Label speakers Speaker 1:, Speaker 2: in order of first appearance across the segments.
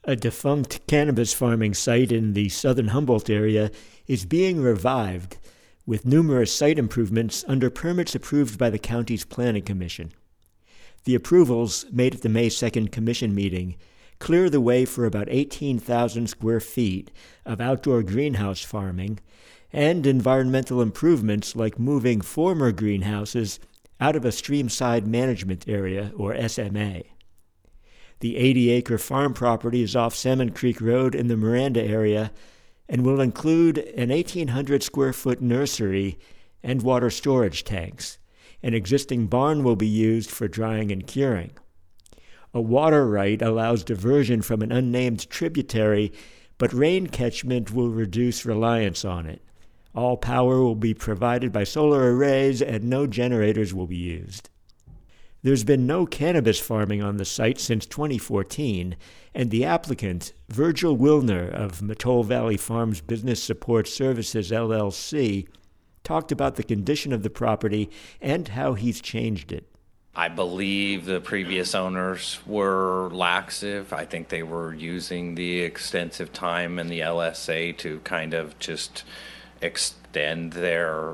Speaker 1: A defunct cannabis farming site in the southern Humboldt area is being revived with numerous site improvements under permits approved by the county's planning commission. The approvals, made at the May 2nd commission meeting, clear the way for about 18,000 square feet of outdoor greenhouse farming and environmental improvements like moving former greenhouses out of a streamside management area, or SMA. The 80-acre farm property is off Salmon Creek Road in the Miranda area and will include an 1,800-square-foot nursery and water storage tanks. An existing barn will be used for drying and curing. A water right allows diversion from an unnamed tributary, but rain catchment will reduce reliance on it. All power will be provided by solar arrays and no generators will be used. There's been no cannabis farming on the site since 2014, and the applicant, Virgil Wilner of Mattole Valley Farms Business Support Services, LLC, talked about the condition of the property and how he's changed it.
Speaker 2: I believe the previous owners were laxative. I think they were using the extensive time in the LSA to kind of just extend their,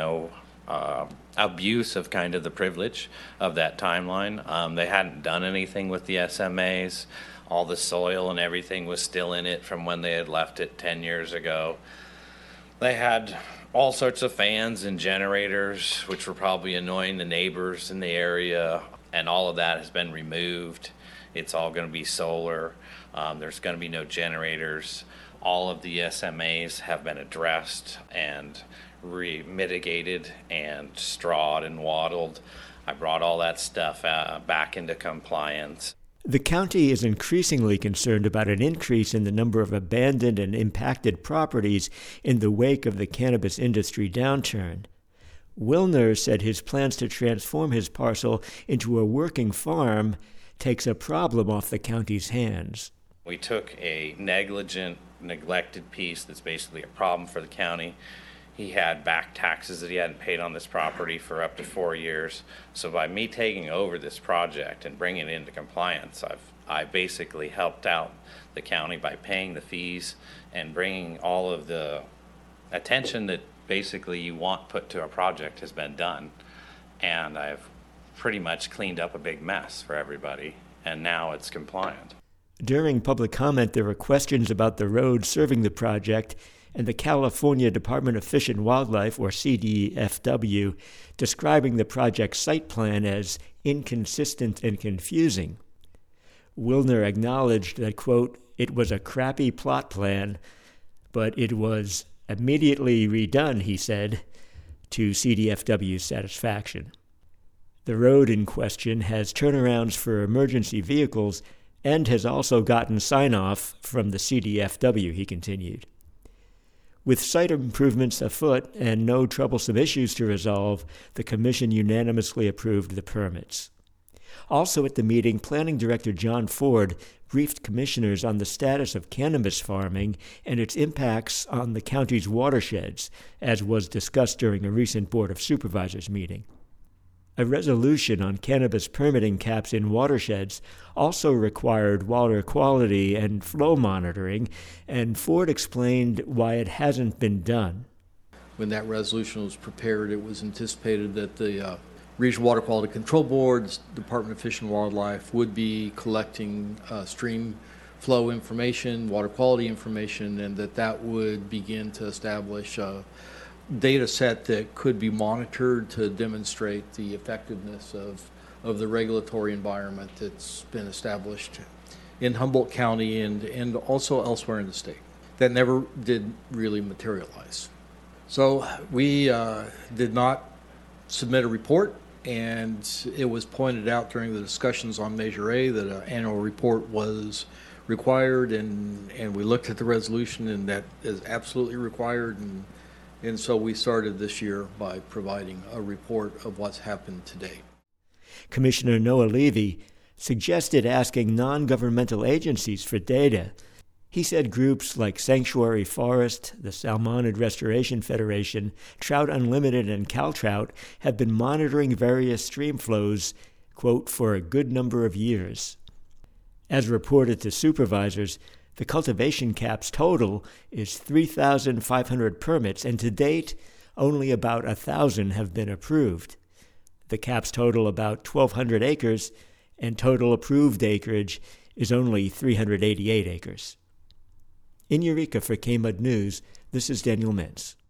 Speaker 2: abuse of kind of the privilege of that timeline. They hadn't done anything with the SMAs. All the soil and everything was still in it from when they had left it 10 years ago. They had all sorts of fans and generators, which were probably annoying the neighbors in the area, and all of that has been removed. It's all going to be solar. There's going to be no generators. All of the SMAs have been addressed and mitigated and strawed and wattled. I brought all that stuff back into compliance.
Speaker 1: The county is increasingly concerned about an increase in the number of abandoned and impacted properties in the wake of the cannabis industry downturn. Wilner said his plans to transform his parcel into a working farm takes a problem off the county's hands.
Speaker 2: We took a neglected piece that's basically a problem for the county. He had back taxes that he hadn't paid on this property for up to 4 years. So by me taking over this project and bringing it into compliance, I basically helped out the county by paying the fees and bringing all of the attention that basically you want put to a project has been done. And I've pretty much cleaned up a big mess for everybody, and now it's compliant.
Speaker 1: During public comment, there were questions about the road serving the project, and the California Department of Fish and Wildlife, or CDFW, describing the project site plan as inconsistent and confusing. Wilner acknowledged that, quote, it was a crappy plot plan, but it was immediately redone, he said, to CDFW's satisfaction. The road in question has turnarounds for emergency vehicles and has also gotten sign-off from the CDFW, he continued. With site improvements afoot and no troublesome issues to resolve, the commission unanimously approved the permits. Also at the meeting, Planning Director John Ford briefed commissioners on the status of cannabis farming and its impacts on the county's watersheds, as was discussed during a recent Board of Supervisors meeting. A resolution on cannabis permitting caps in watersheds also required water quality and flow monitoring, and Ford explained why it hasn't been done.
Speaker 3: When that resolution was prepared, it was anticipated that the Regional Water Quality Control Board, Department of Fish and Wildlife, would be collecting stream flow information, water quality information, and that would begin to establish data set that could be monitored to demonstrate the effectiveness of the regulatory environment that's been established in Humboldt County and also elsewhere in the state. That never did really materialize. So we did not submit a report, and it was pointed out during the discussions on Measure A that an annual report was required, and we looked at the resolution, and that is absolutely required. And so we started this year by providing a report of what's happened to date.
Speaker 1: Commissioner Noah Levy suggested asking non-governmental agencies for data. He said groups like Sanctuary Forest, the Salmonid Restoration Federation, Trout Unlimited, and CalTrout have been monitoring various stream flows, quote, for a good number of years. As reported to supervisors, the cultivation cap's total is 3,500 permits, and to date, only about 1,000 have been approved. The caps total about 1,200 acres, and total approved acreage is only 388 acres. In Eureka for KMUD News, this is Daniel Mintz.